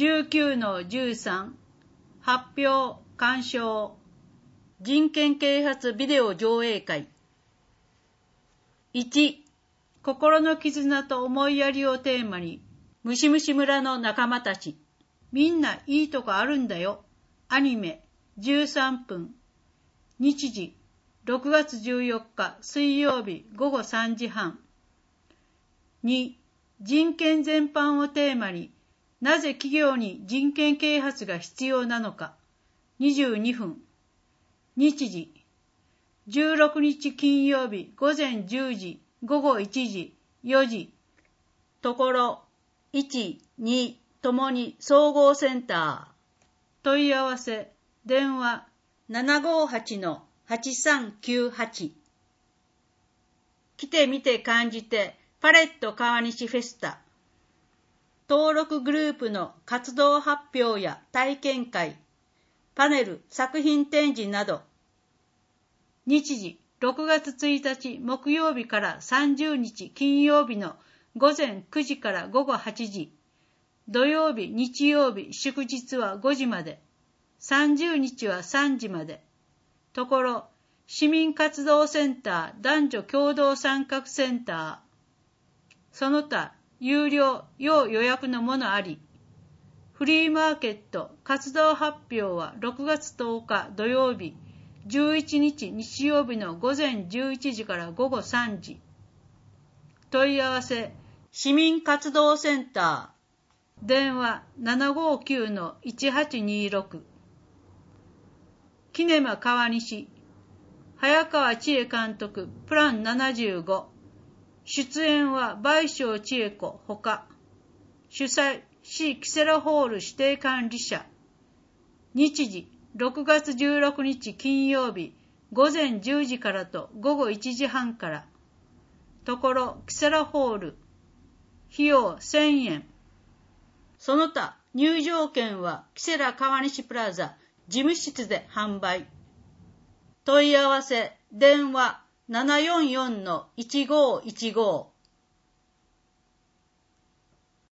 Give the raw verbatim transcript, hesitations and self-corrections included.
じゅうきゅうのじゅうさん 発表鑑賞人権啓発ビデオ上映会。いち. 心の絆と思いやりをテーマに、ムシムシ村の仲間たち、みんないいとこあるんだよ。アニメじゅうさんぷん。日時ろくがつじゅうよっか水曜日ごごさんじはん。に. 人権全般をテーマに、なぜ企業に人権啓発が必要なのか。にじゅうにふん。日時じゅうろくにち金曜日午前じゅうじ、ごごいちじ、よじ。ところいち、にともに総合センター。問い合わせ電話 ななごはちのはちさんきゅうはち。来てみて感じてパレット川西フェスタ。登録グループの活動発表や体験会、パネル、作品展示など。日時ろくがつついたち木曜日からさんじゅうにち金曜日の午前くじからごごはちじ。土曜日、日曜日、祝日はごじまで。さんじゅうにちはさんじまで。ところ、市民活動センター男女共同参画センター。その他、有料、要予約のものあり。フリーマーケット活動発表はろくがつとおか土曜日、じゅういちにち日曜日の午前じゅういちじからごごさんじ。問い合わせ、市民活動センター。電話 ななごきゅうのいちはちにろく。キネマ川西。早川千恵監督プランななじゅうご。出演は倍賞千恵子ほか。主催、市キセラホール指定管理者。日時、ろくがつじゅうろくにち金曜日、午前じゅうじからとごごいちじはんから。ところ、キセラホール。費用せんえん。その他、入場券はキセラ川西プラザ事務室で販売。問い合わせ、電話 ななよんよんのいちごいちご。